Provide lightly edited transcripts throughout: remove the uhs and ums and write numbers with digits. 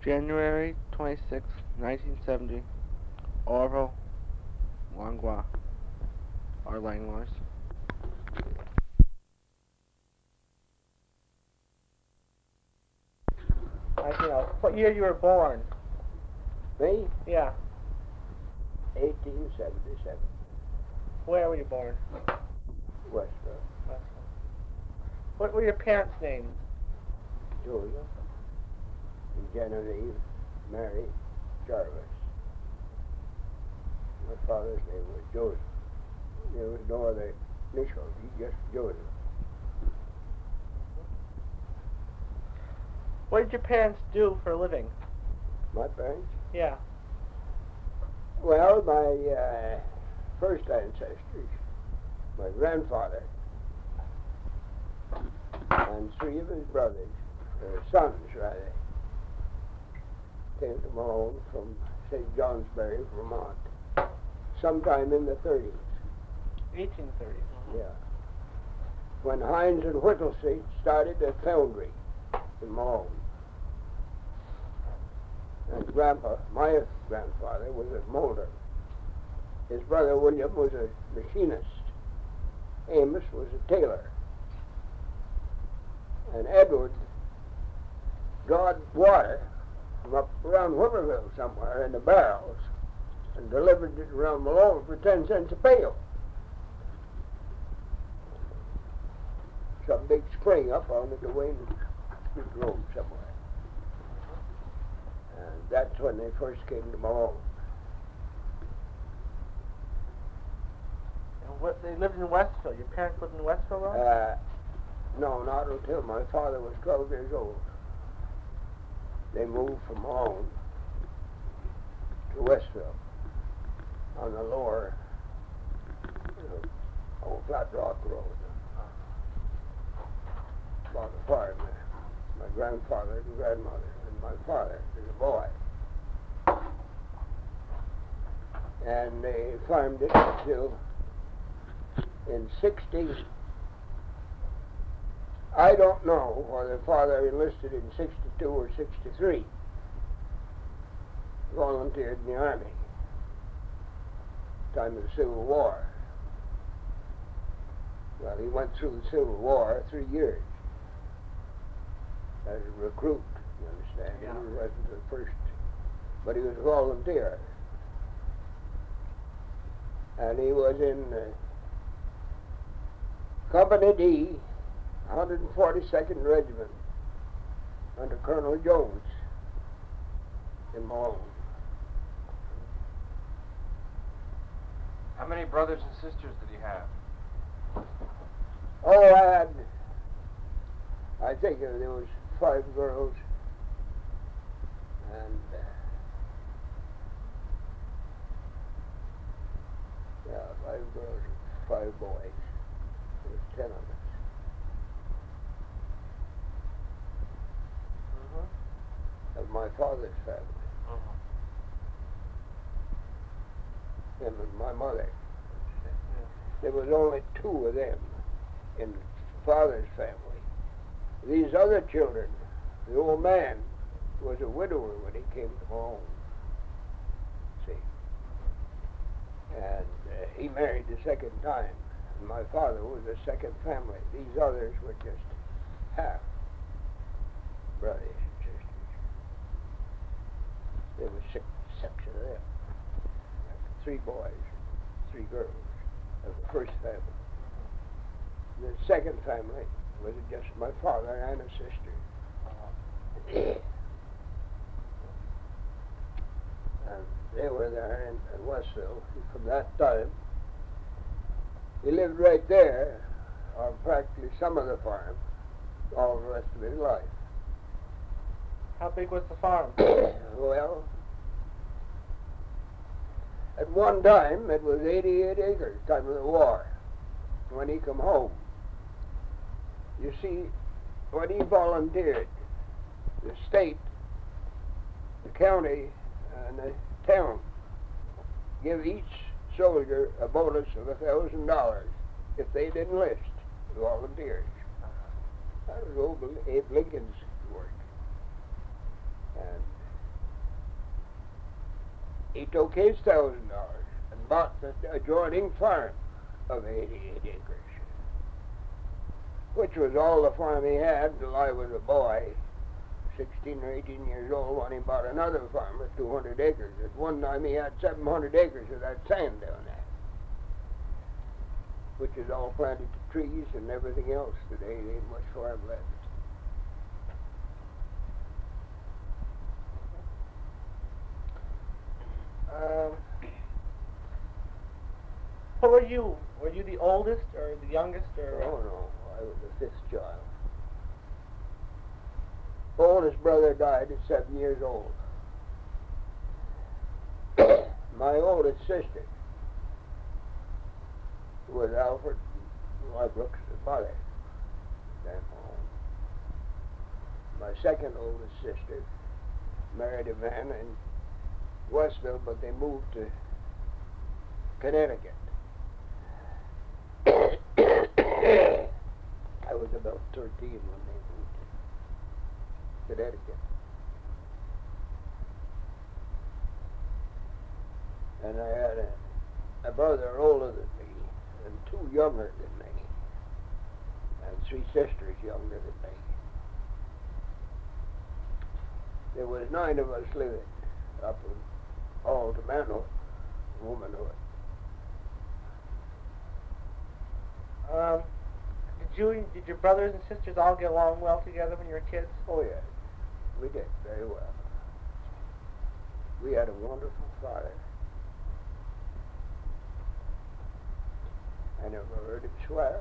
January 26, 1970, Orville, Langlois, or Langlois. What year you were born? Me? Yeah. 1877. Where were you born? Westville. What were your parents' names? Julia and Genevieve Mary Jarvis. My father's name was Joseph. There was no other initials, he just Joseph. What did your parents do for a living? My parents? Yeah. Well, my first ancestors, my grandfather and three of his brothers, sons rather, came to Malone from St. Johnsbury, Vermont, sometime in the 30s. 1830s. Yeah. When Hines and Whittlesey started a foundry in Malone. And my grandfather, was a molder. His brother William was a machinist. Amos was a tailor. And Edward drawed water from up around Whipperville somewhere in the barrels and delivered it around Malone for 10 cents a pail. Some big spring up on the Duane Street Road somewhere. And that's when they first came to Malone. And they lived in Westville. Your parents lived in Westville, though? No, not until my father was 12 years old. They moved from Malone to Westville on the lower, old Flat Rock Road. Bought a farm there. My grandfather and grandmother and my father as a boy. And they farmed it until in 60. I don't know whether father enlisted in 62 or 63. Volunteered in the Army. Time of the Civil War. Well, he went through the Civil War 3 years as a recruit, you understand. Yeah. He wasn't the first, but he was a volunteer. And he was in Company D, 142nd Regiment, under Colonel Jones in Malone. How many brothers and sisters did he have? Oh, I think there was 5 girls and, 5 girls and 5 boys. There was 10 of us. Of my father's family. Him and my mother. There was only 2 of them in father's family. These other children, the old man was a widower when he came to home. See? And he married the second time. And my father was the second family. These others were just half brothers and sisters. There were six of them. 3 boys, 3 girls of the first family. The second family was just my father and a sister. And they were there in Westville. From that time, he lived right there on practically some of the farm all the rest of his life. How big was the farm? Well, at one time it was 88 acres, time of the war, when he come home. You see, when he volunteered, the state, the county, and the town give each soldier a bonus of $1,000 if they didn't enlist, volunteers. That was old Abe Lincoln's work. And he took his $1,000 and bought the adjoining farm of 88 acres, which was all the farm he had until I was a boy, 16 or 18 years old, when he bought another farm of 200 acres. At one time he had 700 acres of that sand down there, which is all planted to trees and everything else today. There ain't much farm left. Who were you? Were you the oldest or the youngest? Or Oh no, I was the 5th child. Oldest brother died at 7 years old. My oldest sister was Alfred Wybrooks' father. My second oldest sister married a man in Westville, but they moved to Connecticut. I was about 13 when they moved to Connecticut. And I had a brother older than me and 2 younger than me, and 3 sisters younger than me. There was 9 of us living up in all to manhood, womanhood. Did your brothers and sisters all get along well together when you were kids? Oh yes, we did very well. We had a wonderful father. I never heard him swear.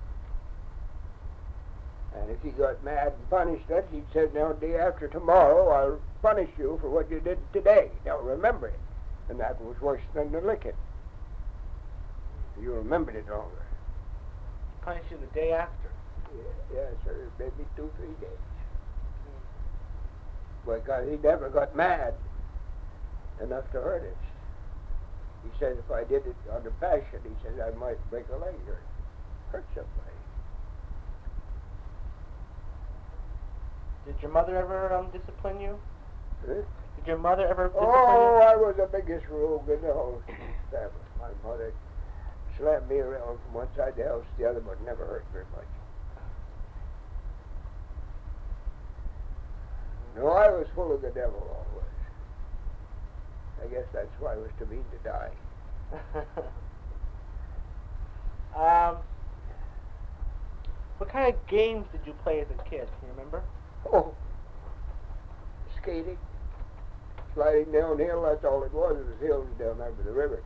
And if he got mad and punished us, he'd say, now, day after tomorrow, I'll punish you for what you did today. Now, remember it. And that was worse than the licking. You remembered it longer. Punish you the day after? Yes, sir. Maybe 2, 3 days. Because he never got mad enough to hurt us. He says if I did it under passion, he says I might break a leg or hurt somebody. Did your mother ever discipline you? Huh? Did your mother ever discipline Oh, you? I was the biggest rogue in the whole family. My mother slammed me around from one side of the house to the other, but never hurt very much. No, I was full of the devil always. I guess that's why I was too mean to die. What kind of games did you play as a kid? Can you remember? Oh, skating, sliding downhill, that's all it was hills down there by the river.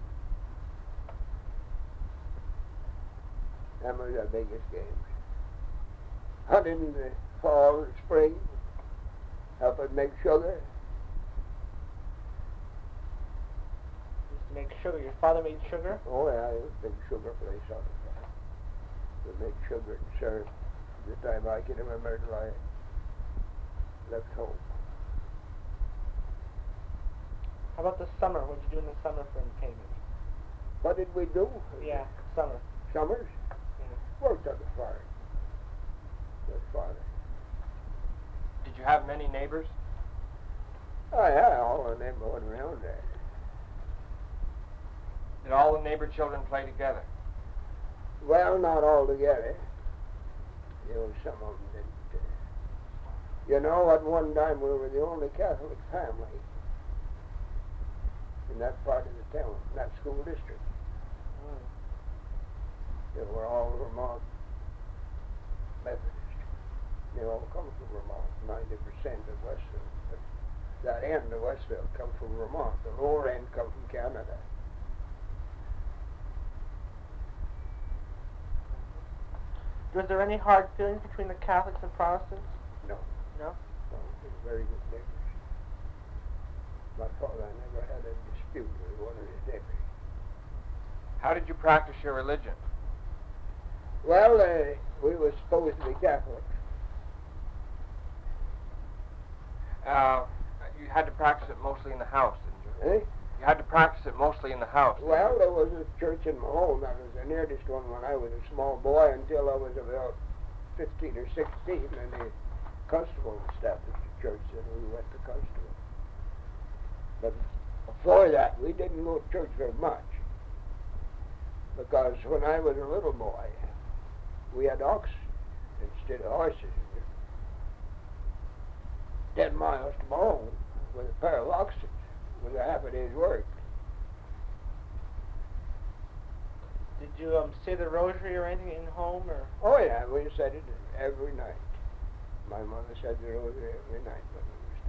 That was our biggest games. Hunting in the fall and spring, helping make sugar. Used to make sugar. Your father made sugar? Oh yeah, it was a big sugar place on the farm. We made sugar and syrup the time I can remember till I left home. How about the summer? What did you do in the summer for entertainment? What did we do? Yeah, summer. Summers? Yeah. Worked on the farm. With father. Did you have many neighbors? Oh yeah, all the neighborhood around there. Did all the neighbor children play together? Well, not all together. You know, some of them didn't. You know, at one time we were the only Catholic family in that part of the town, in that school district. They were all Vermont Methodist. They all come from Vermont, 90% of Westville. But that end of Westville come from Vermont. The lower end come from Canada. Was there any hard feelings between the Catholics and Protestants? No. No? No, they were very good neighbors. My father never had a dispute with one of his neighbors. How did you practice your religion? Well, we were supposed to be Catholics. You had to practice it mostly in the house, didn't you? Eh? You had to practice it mostly in the house. Well, there was a church in Mahone. That was the nearest one when I was a small boy until I was about 15 or 16, and the constable established a church, and we went to constable. But Before that, we didn't go to church very much. Because when I was a little boy, we had oxen instead of horses. 10 miles to my home with a pair of oxen was a half a day's work. Did you say the rosary or anything in home, or? Oh yeah, we said it every night. My mother said the rosary every night when we was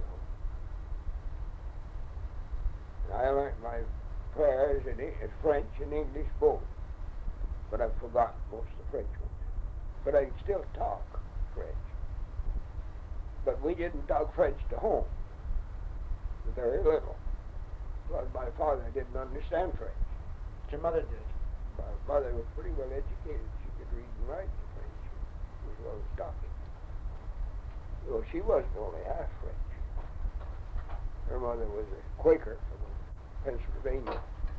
home. And I learned my prayers in French and English both, but I've forgotten most of the French ones. But I can still talk French. But we didn't talk French to home, very little, because my father didn't understand French. But your mother did. My mother was pretty well educated. She could read and write in French, as well as talking. Though she wasn't only half French. Her mother was a Quaker from Pennsylvania.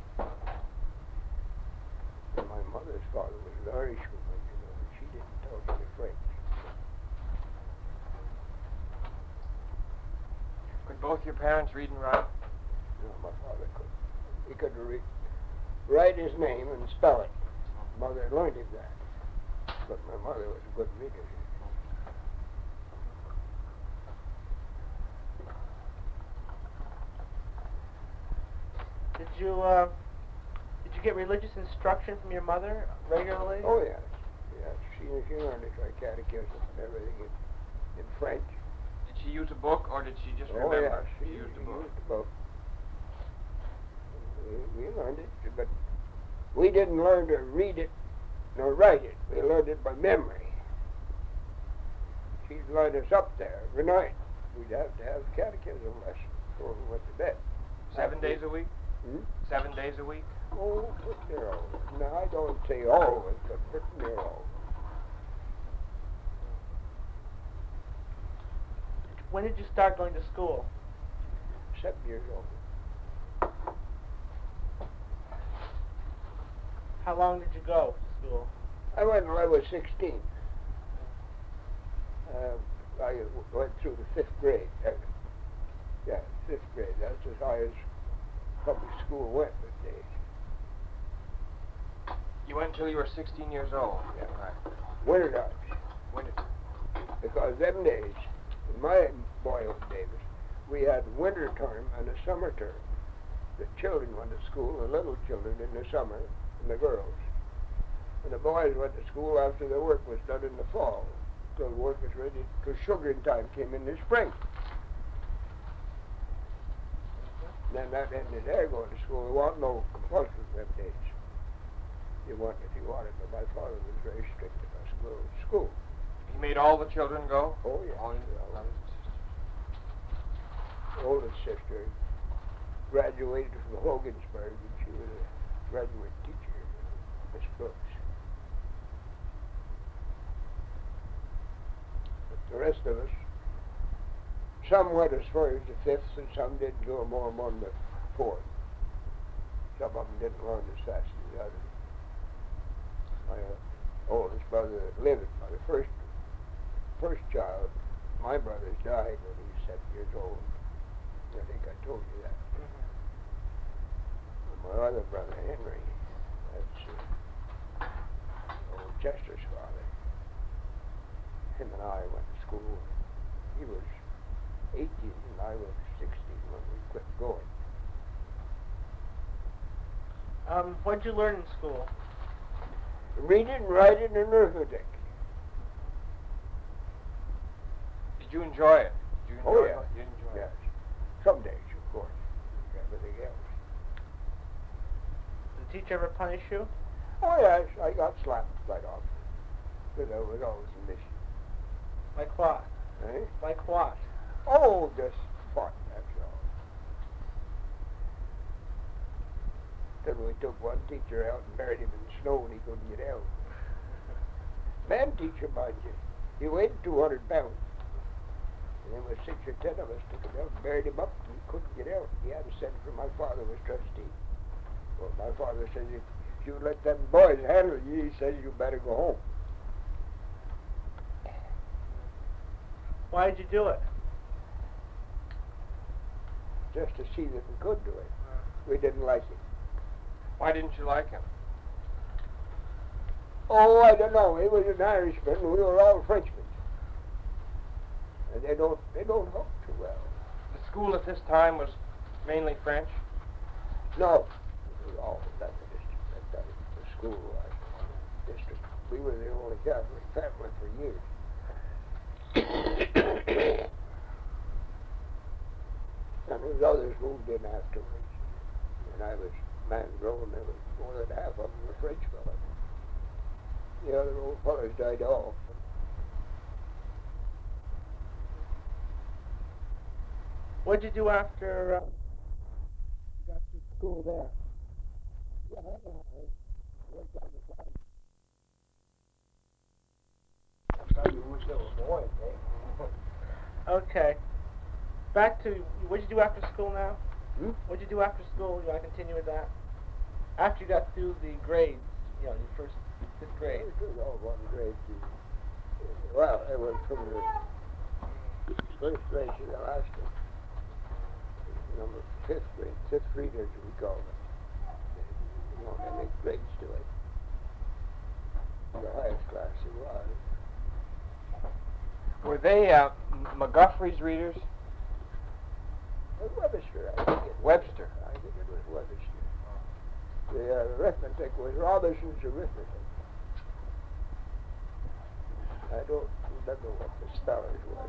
And my mother's father was an Irishman, you know, and she didn't talk any French. Could both your parents read and write? No, my father couldn't. He could write his name and spell it. Mother learned him that. But my mother was a good reader. Did you get religious instruction from your mother regularly? Oh, yes. Yes. She learned it like catechism and everything in French. Did she use a book, or did she just Oh, remember? yes. She used a book. Used the book. We learned it, but we didn't learn to read it nor write it. We learned it by memory. She'd line us up there every night. We'd have to have catechism lessons before we went to bed. 7 days a week? Hmm? 7 days a week? Oh, pretty near all. No, I don't say always, but pretty near all. When did you start going to school? 7 years old. How long did you go to school? I went when I was 16. I went through the 5th grade. Yeah, 5th grade. That's as high as public school went those days. You went until you were 16 years old? Yeah. Right. Winter times. Winter. Because them days, in my boyhood days, we had winter term and a summer term. The children went to school, the little children in the summer, and the girls. And the boys went to school after their work was done in the fall, till the work was ready, till sugaring time came in the spring. Then that ended there going to school. There wasn't no compulsion them days. You went if you wanted, but my father was very strict about school. He made all the children go? Oh, yeah. All your brothers and sisters. The oldest sister graduated from Hogansburg, and she was a graduate teacher, Miss Brooks. But the rest of us, some went as far as the 5th, and some didn't go more than the 4th. Some of them didn't learn as fast as the others. My oldest brother lived, my first child, my brother's died when he was 7 years old. I think I told you that. My other brother, Henry, that's old Chester's father. Him and I went to school. He was 18 and I was 16 when we quit going. What did you learn in school? Reading, writing, and arithmetic. Did you enjoy it? Did you enjoy Oh, yeah. it? You enjoyed Yes. it? Some days, of course. Everything else. Did the teacher ever punish you? Oh, yes, I got slapped quite often. Because I was always missing. Like what? Eh? Like what? Oh, just fun, that's all. Then we took one teacher out and buried him in the snow and he couldn't get out. Man teacher, mind you. He weighed 200 pounds. And there was 6 or 10 of us took him out and buried him up and he couldn't get out. He had to send for my father was trustee. Well, my father says, if you let them boys handle you, he says you better go home. Why did you do it? Just to see that we could do it. We didn't like him. Why didn't you like him? Oh, I don't know. He was an Irishman, and we were all Frenchmen. And they don't hook too well. The school at this time was mainly French? No. Oh, that's the district. That the school was district. We were the only Catholic family for years. And those others moved in afterwards. And I was man grown, there was more than half of them were French fellows. The other old fellows died off. What'd you do after Got to school there. Yeah, worked on the farm. You wish there was boys, eh? Okay. Back to, what'd you do after school now? What'd you do after school? You want to continue with that? After you got through the grades, you know, your first 5th grade. It was all one grade. Well, it was from the first grade to the last one. Number 5th grade, 5th readers we call them. You know, they make grades to it. The highest class it was. Were they McGuffrey's readers? Webster, I think it was. Webster. I think it was Webster. The arithmetic was Robinson's arithmetic. I don't remember what the spellers was.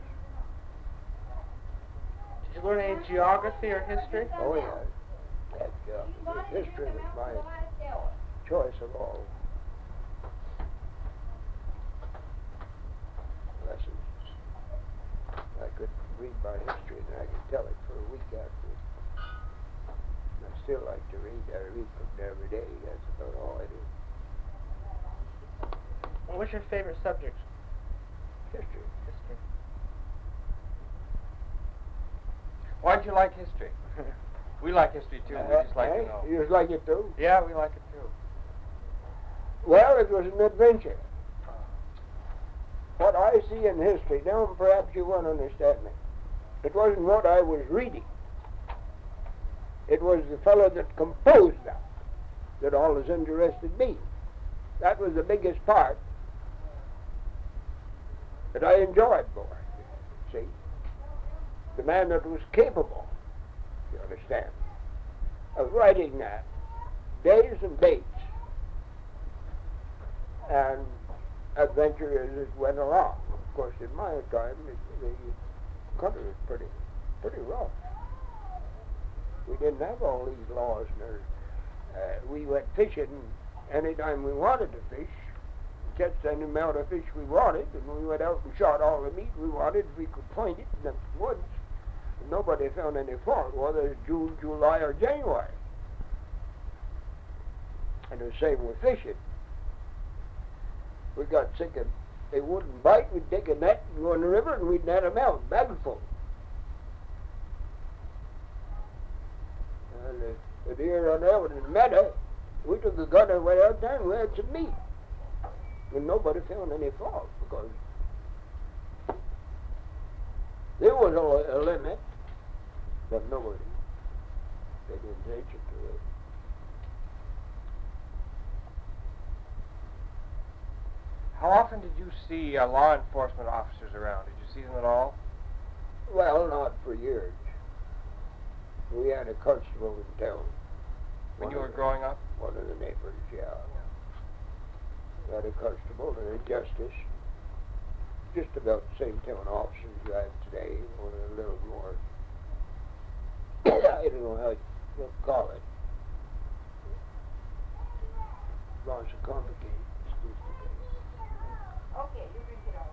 Did you learn any geography or history? Oh, yeah. History was my choice of all lessons. I could read my history and I could tell it for a week afterwards. I still like to read. I read from there every day. That's about all I do. Well, what's your favorite subject? History. History. Why'd you like history? We like history too. We just like to know. You just like it too? Yeah, we like it too. Well, it was an adventure. What I see in history, now perhaps you won't understand me. It wasn't what I was reading. It was the fellow that composed that always interested me. That was the biggest part that I enjoyed more, see. The man that was capable, you understand, of writing that, days and dates, and adventure as it went along. Of course, in my time, the country was pretty rough. We didn't have all these laws. We went fishing any time we wanted to fish, catch any amount of fish we wanted, and we went out and shot all the meat we wanted if we could find it in the woods. And nobody found any fault, whether it's June, July, or January. And the same with fishing. We got sick of, they wouldn't bite, we'd take a net and go in the river and we'd net them out, bagful. And the deer run out in the meadow, we took a gun and went out there and we had some meat. And nobody found any fault because there was a limit, but nobody paid attention to it. How often did you see law enforcement officers around? Did you see them at all? Well, not for years. We had a constable in town. When you were growing up? One of the neighbors, yeah. We had a constable and a justice. Just about the same town officers you have today, only a little more. I don't know how you'll call it. Lots of complicated. Okay, you drink it all.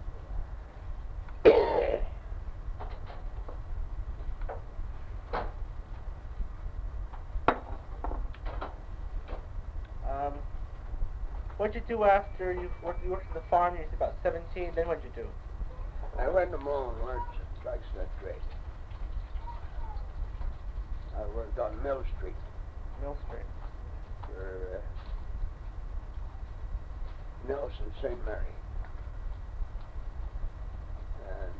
What'd you do after you worked in the farm? You were about 17. Then what'd you do? I went to Malone Lawrence at Flagstaff Trade. I worked on Mill Street. Mill Street. For Nelson St. Mary. And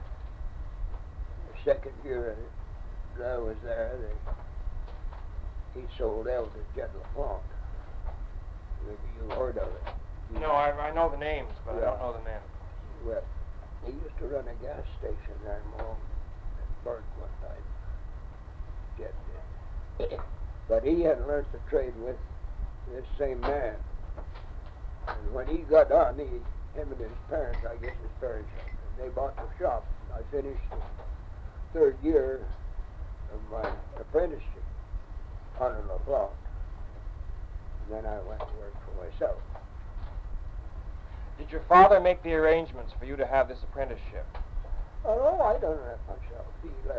the second year that I was there, they he sold out at Jet LaFont. Maybe you heard of it. No, I know the names, but I Yeah. don't know the name. Well, he used to run a gas station there in Malone at Burke one time. Jet did. But he had learned to trade with this same man. And when he got on, him and his parents, I guess his parents, they bought the shop. I finished the third year of my apprenticeship on a LaFont. And then I went to work for myself. Did your father make the arrangements for you to have this apprenticeship? Oh, no, I done that myself. He let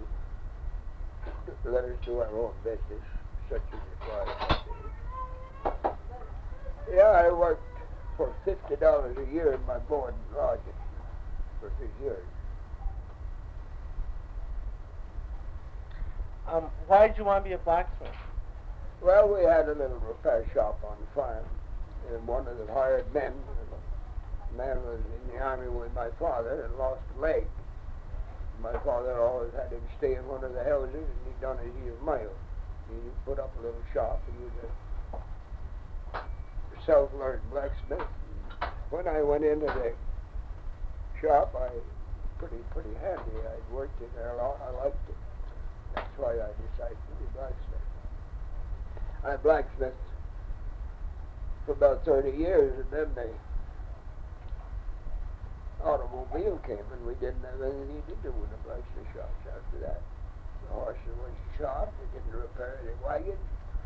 us do our own business, such as it was. Yeah, I worked for $50 a year in my board and lodging for 3 years. Why did you want to be a blacksmith? Well, we had a little repair shop on the farm, and one of the hired men, the man was in the army with my father and lost a leg. My father always had him stay in one of the houses, and he done as he was mild. He put up a little shop. He was a self-learned blacksmith. When I went into the shop, I pretty handy. I'd worked in there a lot. I liked it. That's why I decided to be blacksmith. I blacksmithed for about 30 years, and then the automobile came, and we didn't have anything to do with the blacksmith shops after that. The horses was shot. We didn't repair the wagons.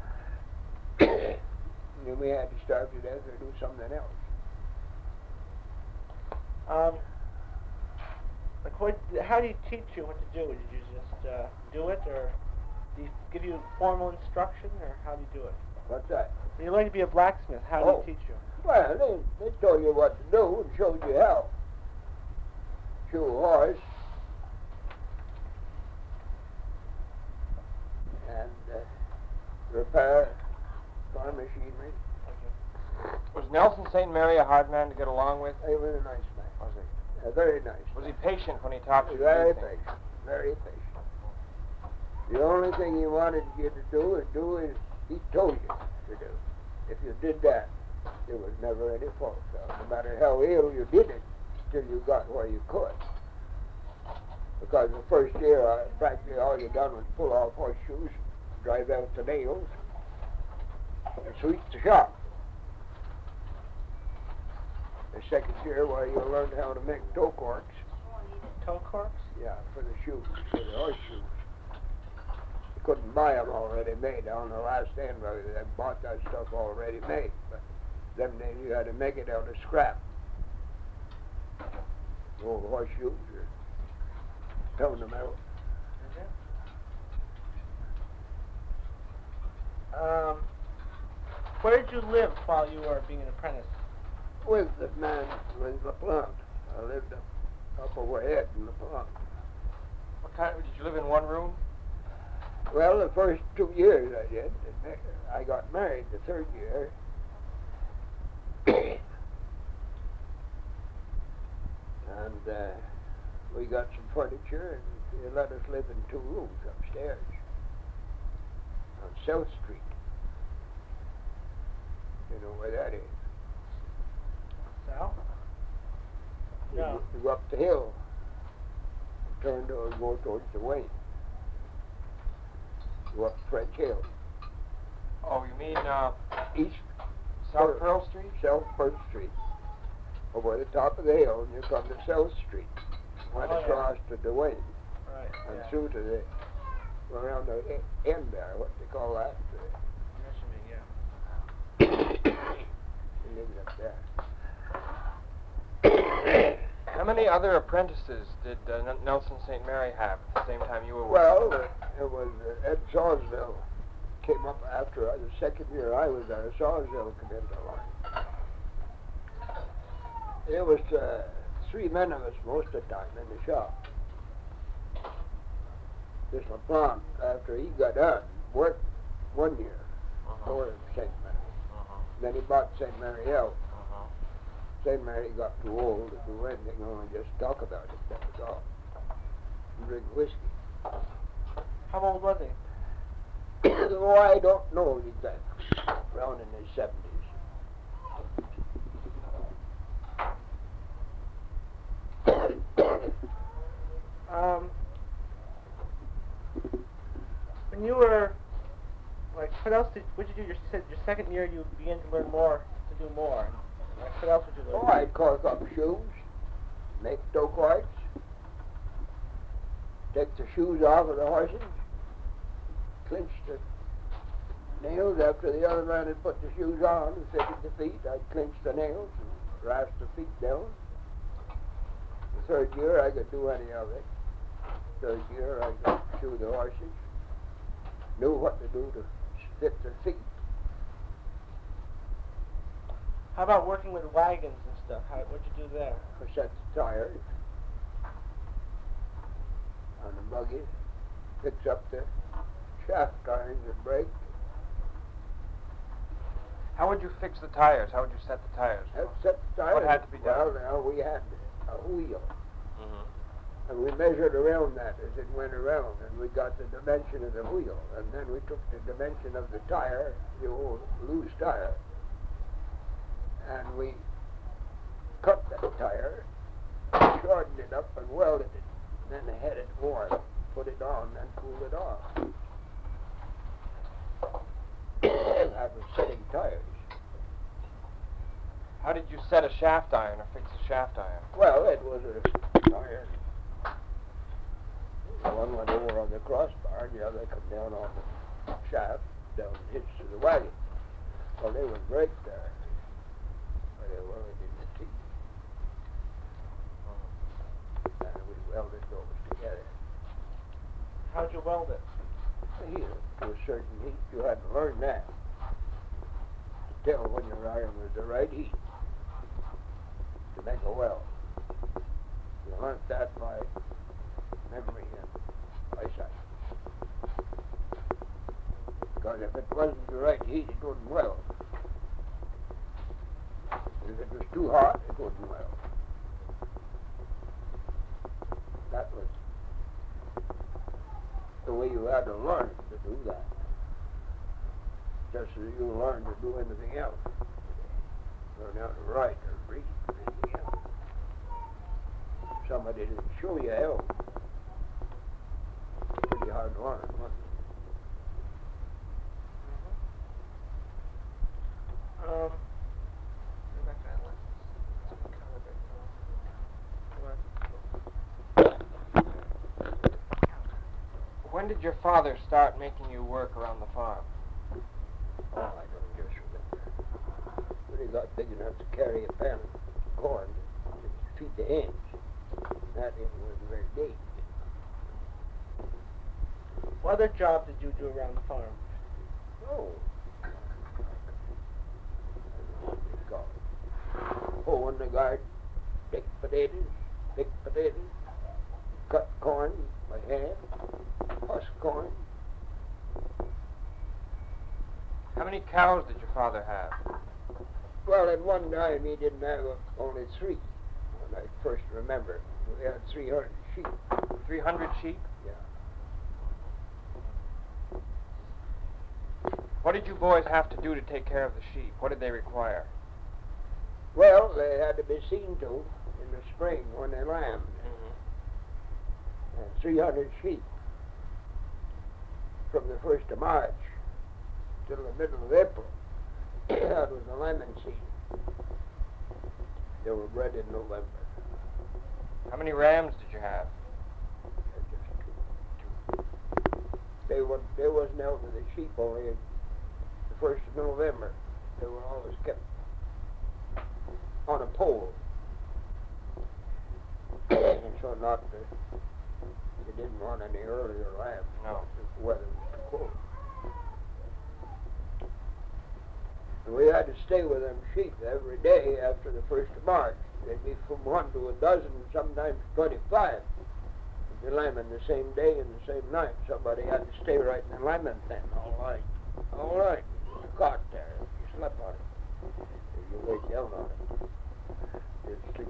And then we had to starve to death or do something else. How do you teach you what to do? Did you just do it, or do you give you formal instruction, or how do you do it? What's that? When you learn to be a blacksmith, how do you teach you? Well, they told you what to do and showed you how. Shoe a horse and repair farm machinery. Was Nelson St. Mary a hard man to get along with? He was a nice man. Was he? Very nice. Was he patient when he taught you? Very patient. Very patient. The only thing he wanted you to do is he told you to do. If you did that, there was never any fault. So no matter how ill you did it, till you got where you could. Because the first year, practically all you done was pull off horseshoes, drive out the nails, and sweep the shop. The second year, you learned how to make toe corks. Toe corks? Yeah, for the shoes, for the horseshoes. You couldn't buy them already made. On the last end, they bought that stuff already made. But them days, you had to make it out of scrap. Old horseshoes, or pound them out. Where did you live while you were being an apprentice? With the man with LaPlante. I lived up overhead in LaPlante. Did you live in one room? Well, the first 2 years I did. I got married the third year. And we got some furniture, and they let us live in 2 rooms upstairs on South Street. You know where that is? South? No. You go up the hill, turn to go towards the Wayne. Go up French Hill. Oh, you mean East South Pearl Street? South First Street. Over the top of the hill, and you come to South Street. Went across to Duane. Right. And through to the, around the end there, what they call that? He lives up there. How many other apprentices did Nelson St. Mary have at the same time you were working? Well, it was Ed Sawsville came up after the second year I was there. Sawsville came into line. It was 3 men of us most of the time in the shop. This LaPlante, after he got done, worked 1 year for St. Mary. Then he bought St. Mary out. St. Mary got too old to do anything, only just talk about it, that was all. And drink whiskey. How old was he? Oh, I don't know exactly. Around in the 70s. When you were, like, what did you do? You said your second year you began to learn more, to do more. And, like, what else would you learn? Oh, I'd cork up shoes, make toe corks, take the shoes off of the horses, clinch the nails after the other man had put the shoes on and fitted the feet. I'd clinch the nails and rasp the feet down. The third year I could do any of it. Third year I could shoe the horses, knew what to do to fit the feet. How about working with wagons and stuff? What'd you do there? I set the tires on the buggy, fix up the shaft irons and brake. How would you fix the tires? How would you set the tires? Set the tires. What had to be done? Well, now we had a wheel. Mm-hmm. And we measured around that as it went around, and we got the dimension of the wheel. And then we took the dimension of the tire, the old loose tire, and we cut that tire, shortened it up, and welded it. And then had it warm, put it on, and cool it off. That was setting tires. How did you set a shaft iron or fix a shaft iron? Well, it was a iron. One went over on the crossbar, and the other come down on the shaft, down the hitch to the wagon. Well, they would break there. But they welded in the teeth. And we welded those together. How'd you weld it? Here, to a certain heat, you had to learn that. To tell when your iron was the right heat to make a weld. You learned that by memory and eyesight. Because if it wasn't the right heat, it wouldn't weld. And if it was too hot, it wouldn't weld. That was the way you had to learn to do that. Just as you learn to do anything else. Learn how to write or read or anything else. Somebody didn't show you how. Pretty hard to learn, wasn't it? When did your father start making you work around the farm? Oh, I don't just remember. When he got big enough to carry a pan of corn to feed the hens, that it was very big. What other job did you do around the farm? Oh. I don't know what they call it. Hoe in the garden, pick potatoes, cut corn by hand, husk corn. How many cows did your father have? Well, at one time he didn't have only 3, when I first remember. We had 300 sheep. 300 sheep? Yeah. What did you boys have to do to take care of the sheep? What did they require? Well, they had to be seen to in the spring when they lambed. Mm-hmm. And 300 sheep from the 1st of March till the middle of April. That was the lambing season. They were bred in November. How many rams did you have? Just two. They wasn't out with the sheep only in the 1st of November. They were always kept on a pole. And so they didn't want any earlier lambs. No. The weather was too cold. And we had to stay with them sheep every day after the 1st of March. They'd be from 1 to a dozen, sometimes 25. They'd be lambing the same day and the same night. Somebody had to stay right in the lambing pen all night. All right. You caught there. You slept on it. If you lay down on it, you'd sleep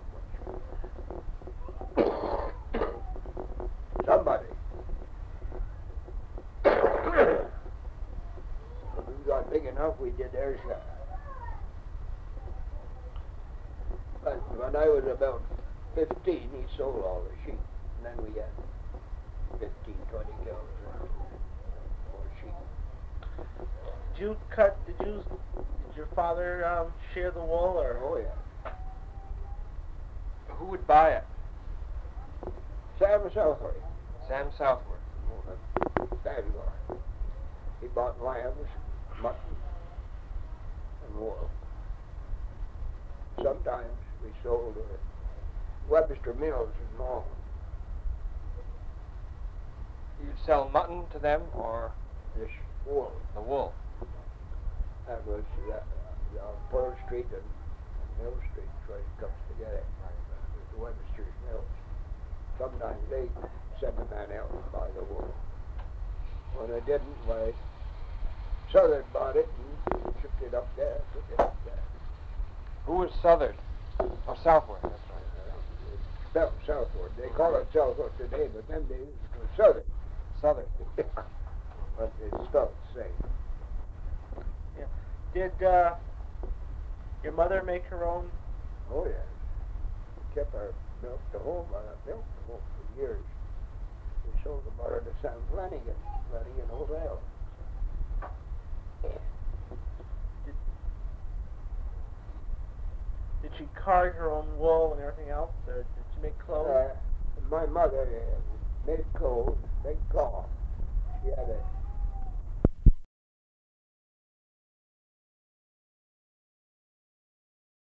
much. Somebody enough, we did their share. But when I was about 15, he sold all the sheep. And then we had 15, 20 cows more sheep. Did your father shear the wool, or? Oh, yeah. Who would buy it? Sam Southward. Sam Southward. Bangor. He bought lambs, mutton, and wool. Sometimes we sold Webster Mills in Long. You'd sell mutton to them or This wool. the wool? That was Pearl Street and Mill Street where it comes together. The Webster's Mills. Sometimes they sent a man out to buy the wool. When they didn't, why, Southern bought it and shipped it up there, took it up there. Who was Southern? Oh, Southward, that's right. It's spelled Southward. They call it Southward today, but them days it was Southern. Southern. But it's spelled the same. Yeah. Did your mother make her own? Oh, yeah. Kept our milk to home, milk to home for years. We sold the butter to Sam Flanagan Hotel. Did she card her own wool and everything else, or did she make clothes? My mother made clothes, made cloth. She had a